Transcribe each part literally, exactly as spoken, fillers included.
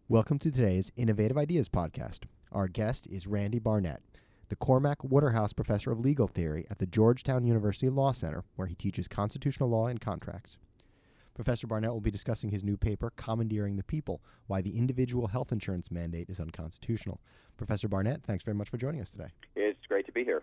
Welcome to today's Innovative Ideas podcast. Our guest is Randy Barnett, the Cormac Waterhouse Professor of Legal Theory at the Georgetown University Law Center, where he teaches constitutional law and contracts. Professor Barnett will be discussing his new paper, Commandeering the People, Why the Individual Health Insurance Mandate is Unconstitutional. Professor Barnett, thanks very much for joining us today. It's great to be here.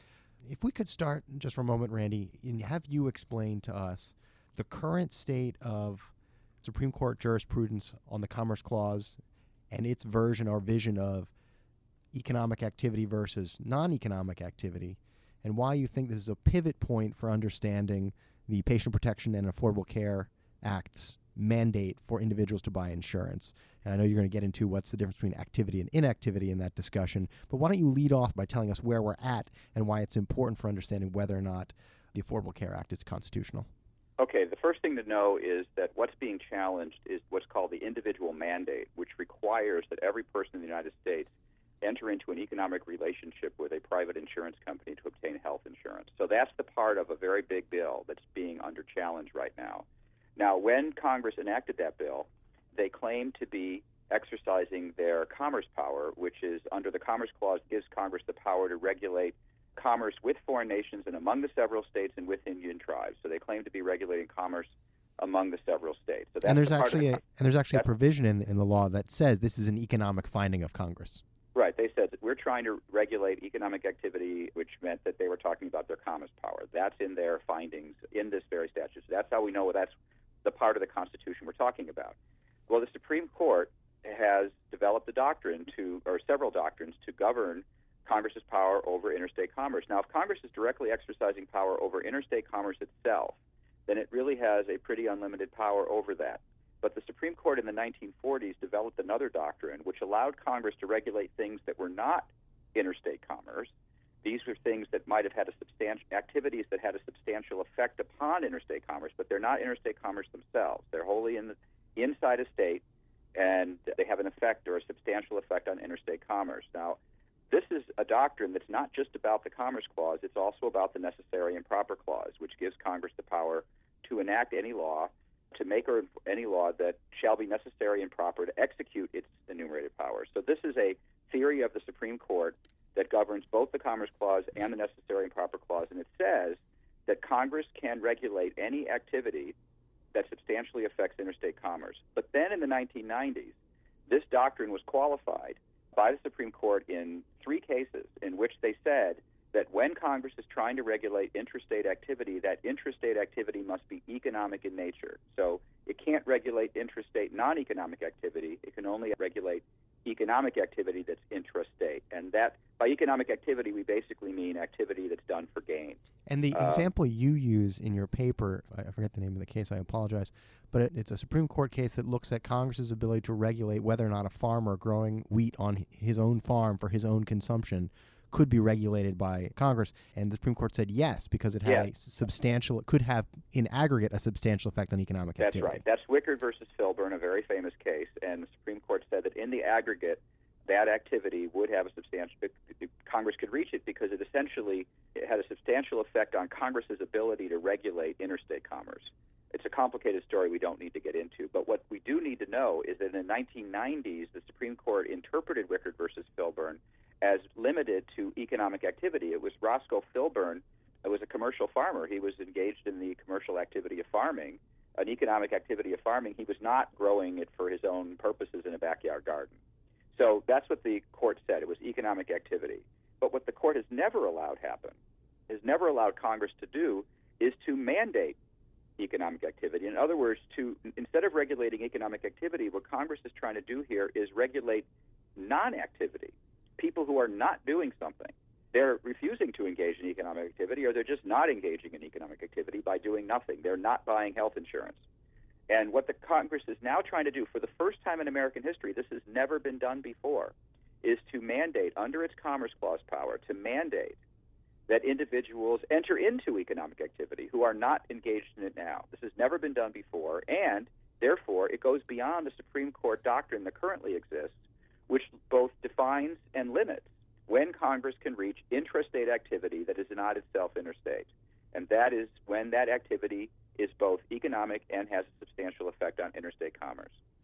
If we could start just for a moment, Randy, and have you explain to us the current state of Supreme Court jurisprudence on the Commerce Clause and its version or vision of economic activity versus non-economic activity, and why you think this is a pivot point for understanding the Patient Protection and Affordable Care Act's mandate for individuals to buy insurance. And I know you're going to get into what's the difference between activity and inactivity in that discussion, but why don't you lead off by telling us where we're at and why it's important for understanding whether or not the Affordable Care Act is constitutional. Okay, the first thing to know is that what's being challenged is what's called the individual mandate, which requires that every person in the United States enter into an economic relationship with a private insurance company to obtain health insurance. So that's the part of a very big bill that's being under challenge right now. Now, when Congress enacted that bill, they claimed to be exercising their commerce power, which is under the Commerce Clause gives Congress the power to regulate commerce with foreign nations and among the several states and with Indian tribes. So they claim to be regulating commerce among the several states. So that's and there's the actually the, a, and there's actually a provision in in the law that says this is an economic finding of Congress. Right. They said that we're trying to regulate economic activity, which meant that they were talking about their commerce power. That's in their findings in this very statute. So that's how we know that's the part of the Constitution we're talking about. Well, the Supreme Court has developed a doctrine to, or several doctrines, to govern Congress's power over interstate commerce. Now, if Congress is directly exercising power over interstate commerce itself, then it really has a pretty unlimited power over that. But the Supreme Court in the nineteen forties developed another doctrine which allowed Congress to regulate things that were not interstate commerce. These were things that might have had a substantial activities that had a substantial effect upon interstate commerce, but they're not interstate commerce themselves. They're wholly in the, inside a state, and they have an effect or a substantial effect on interstate commerce. Now, this is a doctrine that's not just about the Commerce Clause, it's also about the Necessary and Proper Clause, which gives Congress the power to enact any law, to make or any law that shall be necessary and proper to execute its enumerated powers. So this is a theory of the Supreme Court that governs both the Commerce Clause and the Necessary and Proper Clause, and it says that Congress can regulate any activity that substantially affects interstate commerce. But then in the nineteen nineties, this doctrine was qualified by the Supreme Court in three cases in which they said that when Congress is trying to regulate intrastate activity, that intrastate activity must be economic in nature. So it can't regulate intrastate non-economic activity. It can only regulate economic activity that's intrastate. And that, by economic activity, we basically mean activity that's done for gain. And the Um, example you use in your paper, I forget the name of the case, I apologize, but it, it's a Supreme Court case that looks at Congress's ability to regulate whether or not a farmer growing wheat on his own farm for his own consumption could be regulated by Congress. And the Supreme Court said yes, because it had Yes. a substantial, it could have in aggregate a substantial effect on economic That's activity. right. That's Wickard versus Filburn, a very famous case, and the Supreme Court said that in the aggregate, that activity would have a substantial, Congress could reach it because it essentially it had a substantial effect on Congress's ability to regulate interstate commerce. It's a complicated story we don't need to get into, but what we do need to know is that in the nineteen nineties, the Supreme Court interpreted Wickard versus Filburn as limited to economic activity. It was Roscoe Filburn, who was a commercial farmer. He was engaged in the commercial activity of farming, an economic activity of farming. He was not growing it for his own purposes in a backyard garden. So that's what the court said. It was economic activity. But what the court has never allowed happen, has never allowed Congress to do, is to mandate economic activity. In other words, to instead of regulating economic activity, what Congress is trying to do here is regulate non-activity, people who are not doing something. They're refusing to engage in economic activity, or they're just not engaging in economic activity by doing nothing. They're not buying health insurance. And what the Congress is now trying to do, for the first time in American history, this has never been done before, is to mandate, under its Commerce Clause power, to mandate that individuals enter into economic activity who are not engaged in it now. This has never been done before, and therefore it goes beyond the Supreme Court doctrine that currently exists, which both defines and limits when Congress can reach intrastate activity that is not itself interstate. And that is when that activity is both economic and has a substantial effect on interstate commerce.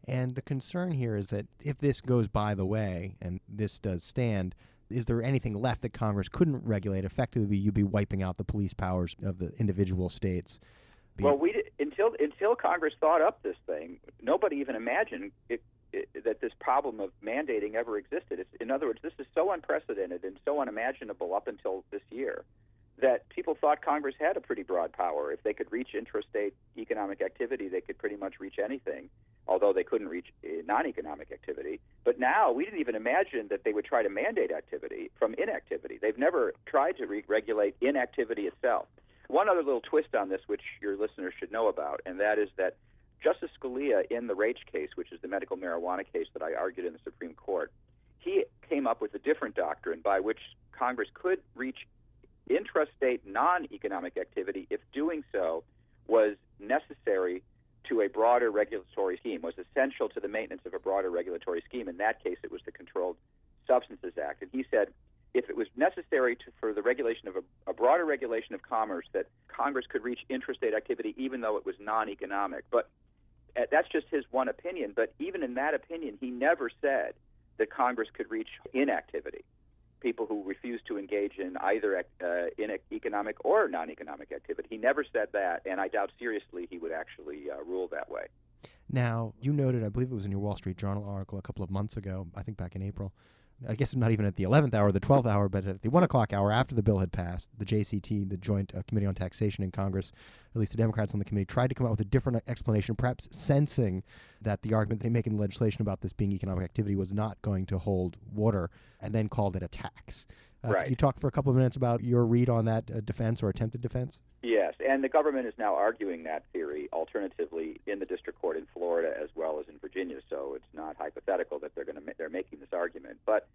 And the concern here is that if this goes by the way, and this does stand, is there anything left that Congress couldn't regulate? Effectively, you'd be wiping out the police powers of the individual states. Be- well, we did, until until Congress thought up this thing, nobody even imagined it, it, that this problem of mandating ever existed. It's, in other words, this is so unprecedented and so unimaginable up until this year that people thought Congress had a pretty broad power. If they could reach intrastate economic activity, they could pretty much reach anything, although they couldn't reach uh, non-economic activity. But now we didn't even imagine that they would try to mandate activity from inactivity. They've never tried to re- regulate inactivity itself. One other little twist on this, which your listeners should know about, and that is that Justice Scalia, in the Raich case, which is the medical marijuana case that I argued in the Supreme Court, he came up with a different doctrine by which Congress could reach intrastate non-economic activity if doing so was necessary to a broader regulatory scheme, was essential to the maintenance of a broader regulatory scheme. In that case, it was the Controlled Substances Act. And he said if it was necessary to, for the regulation of a, a broader regulation of commerce, that Congress could reach intrastate activity even though it was non-economic. But uh, that's just his one opinion. But even in that opinion, he never said that Congress could reach inactivity, people who refuse to engage in either uh, in economic or non-economic activity. He never said that, and I doubt seriously he would actually uh, rule that way. Now, you noted, I believe it was in your Wall Street Journal article a couple of months ago, I think back in April, I guess not even at the eleventh hour, the twelfth hour, but at the one o'clock hour after the bill had passed, the J C T, the Joint uh, Committee on Taxation in Congress, at least the Democrats on the committee, tried to come up with a different explanation, perhaps sensing that the argument they make in the legislation about this being economic activity was not going to hold water, and then called it a tax. Uh, right. Could you talk for a couple of minutes about your read on that uh, defense or attempted defense? Yes, and the government is now arguing that theory alternatively in the district court in Florida as well as in Virginia, so it's not hypothetical that they're going to ma- they're making this argument. But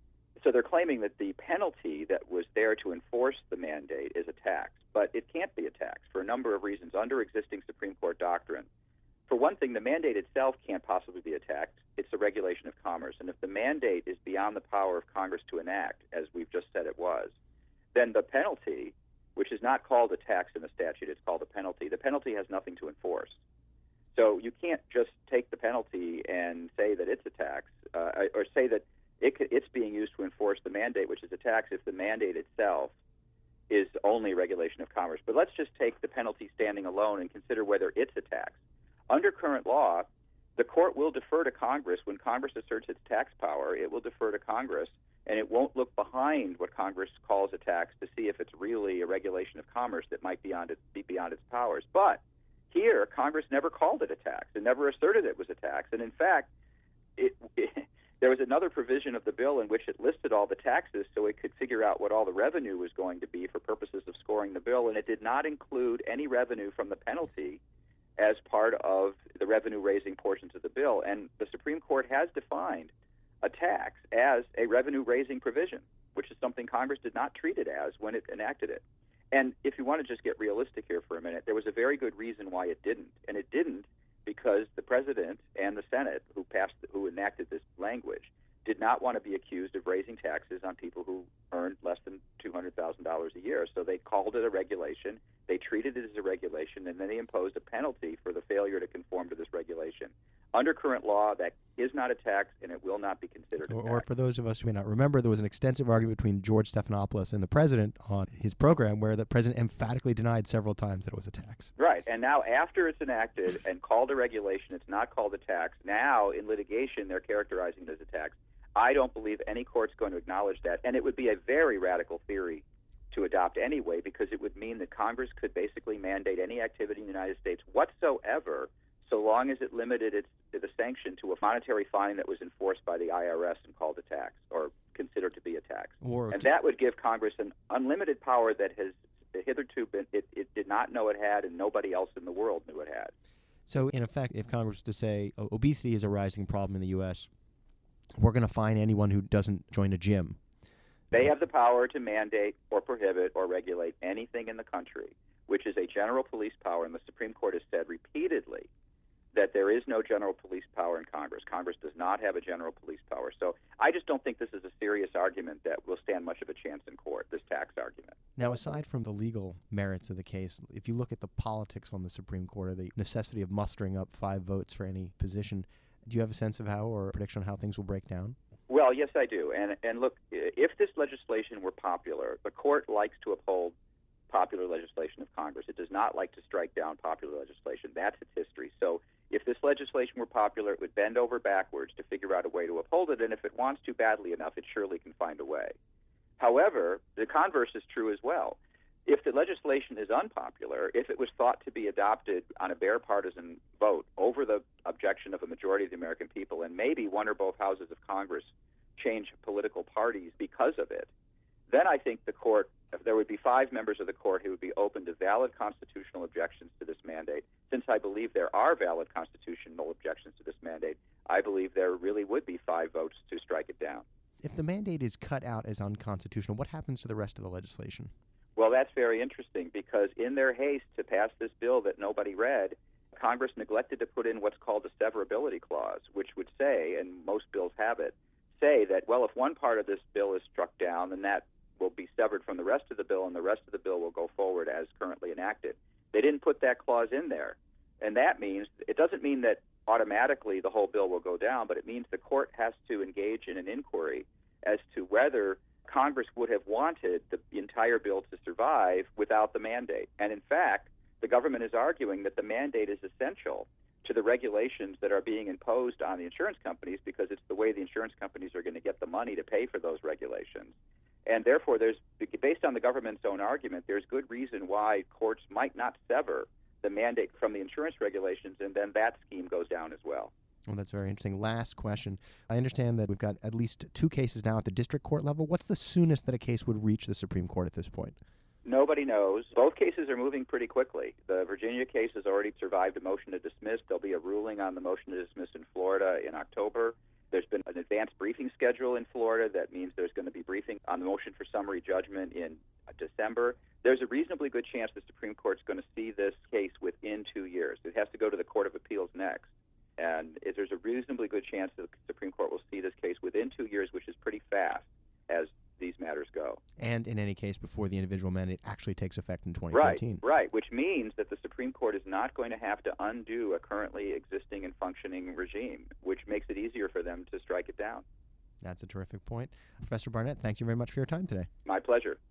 so they're claiming that the penalty that was there to enforce the mandate is a tax, but it can't be a tax for a number of reasons under existing Supreme Court doctrine. For one thing, the mandate itself can't possibly be a tax. It's a regulation of commerce, and if the mandate is beyond the power of Congress to enact, as we've just said it was, then the penalty, which is not called a tax in the statute, it's called a penalty, the penalty has nothing to enforce. So you can't just take the penalty and say that it's a tax, uh, or say that it could, it's being used to enforce the mandate, which is a tax, if the mandate itself is only regulation of commerce. But let's just take the penalty standing alone and consider whether it's a tax. Under current law, the court will defer to Congress. When Congress asserts its tax power, it will defer to Congress, and it won't look behind what Congress calls a tax to see if it's really a regulation of commerce that might be, beyond its, be beyond its powers. But here, Congress never called it a tax and never asserted it was a tax. And in fact, it, it, there was another provision of the bill in which it listed all the taxes so it could figure out what all the revenue was going to be for purposes of scoring the bill, and it did not include any revenue from the penalty as part of the revenue-raising portions of the bill. And the Supreme Court has defined a tax as a revenue-raising provision, which is something Congress did not treat it as when it enacted it. And if you want to just get realistic here for a minute, there was a very good reason why it didn't. And it didn't because the President and the Senate, who passed, who enacted this language, did not want to be accused of raising taxes on people who earned less than two hundred thousand dollars a year. So they called it a regulation, they treated it as a regulation, and then they imposed a penalty for the failure to conform to this regulation. Under current law, that is not a tax, and it will not be considered a or, tax. or for those of us who may not remember, there was an extensive argument between George Stephanopoulos and the President on his program where the President emphatically denied several times that it was a tax. Right, and now after it's enacted and called a regulation, it's not called a tax. Now, in litigation, they're characterizing it as a tax. I don't believe any court's going to acknowledge that, and it would be a very radical theory to adopt anyway, because it would mean that Congress could basically mandate any activity in the United States whatsoever, so long as it limited its the sanction to a monetary fine that was enforced by the I R S and called a tax, or considered to be a tax. Or and that would give Congress an unlimited power that has hitherto been, it, it did not know it had, and nobody else in the world knew it had. So, in effect, if Congress was to say oh, obesity is a rising problem in the U S, we're going to fine anyone who doesn't join a gym. They have the power to mandate or prohibit or regulate anything in the country, which is a general police power, and the Supreme Court has said repeatedly that there is no general police power in Congress. Congress does not have a general police power. So I just don't think this is a serious argument that will stand much of a chance in court, this tax argument. Now, aside from the legal merits of the case, if you look at the politics on the Supreme Court, or the necessity of mustering up five votes for any position, Do you have a sense of how or a prediction on how things will break down? Well, yes, I do. And and look, if this legislation were popular, the court likes to uphold popular legislation of Congress. It does not like to strike down popular legislation. That's its history. So if this legislation were popular, it would bend over backwards to figure out a way to uphold it, and if it wants to badly enough, it surely can find a way. However, the converse is true as well. If the legislation is unpopular, if it was thought to be adopted on a bare partisan vote over the objection of a majority of the American people, and maybe one or both houses of Congress change political parties because of it, then I think the court, if there would be five members of the court who would be open to valid constitutional objections to this mandate. Since I believe there are valid constitutional objections to this mandate, I believe there really would be five votes to strike it down. If the mandate is cut out as unconstitutional, what happens to the rest of the legislation? Well, that's very interesting because in their haste to pass this bill that nobody read, Congress neglected to put in what's called a severability clause, which would say, and most bills have it, say that, well, if one part of this bill is struck down, then that will be severed from the rest of the bill, and the rest of the bill will go forward as currently enacted. They didn't put that clause in there, and that means, it doesn't mean that automatically the whole bill will go down, but it means the court has to engage in an inquiry as to whether Congress would have wanted the entire bill to survive without the mandate. And in fact, the government is arguing that the mandate is essential to the regulations that are being imposed on the insurance companies because it's the way the insurance companies are going to get the money to pay for those regulations. And therefore, there's, based on the government's own argument, there's good reason why courts might not sever the mandate from the insurance regulations, and then that scheme goes down as well. Well, that's very interesting. Last question. I understand that we've got at least two cases now at the district court level. What's the soonest that a case would reach the Supreme Court at this point? Nobody knows. Both cases are moving pretty quickly. The Virginia case has already survived a motion to dismiss. There'll be a ruling on the motion to dismiss in Florida in October. There's been an advanced briefing schedule in Florida. That means there's going to be briefing on the motion for summary judgment in December. There's a reasonably good chance the Supreme Court's going to see this case within two years. It has to go to the Court of Appeals next. And if there's a reasonably good chance that the Supreme Court will see this case within two years, which is pretty fast as these matters go. And in any case, before the individual mandate actually takes effect in twenty fourteen. Right, right, which means that the Supreme Court is not going to have to undo a currently existing and functioning regime, which makes it easier for them to strike it down. That's a terrific point. Professor Barnett, thank you very much for your time today. My pleasure.